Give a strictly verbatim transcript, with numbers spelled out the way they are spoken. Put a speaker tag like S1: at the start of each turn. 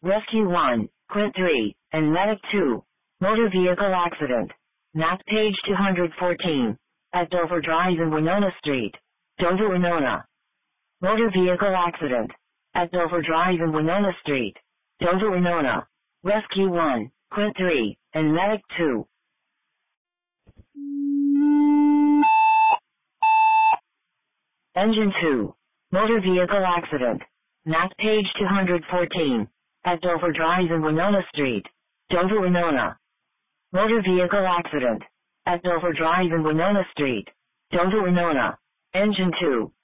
S1: Rescue one, Quint three, and Medic two. Motor vehicle accident. Map page two hundred fourteen. At Dover Drive and Winona Street. Dover, Winona. Motor vehicle accident. At Dover Drive and Winona Street. Dover, Winona. Rescue one, Quint three, and Medic two. Engine two. Motor vehicle accident. Map page two hundred fourteen. At Dover Drive and Winona Street. Dover, Winona. Motor vehicle accident. At Dover Drive and Winona Street. Dover, Winona. Engine two.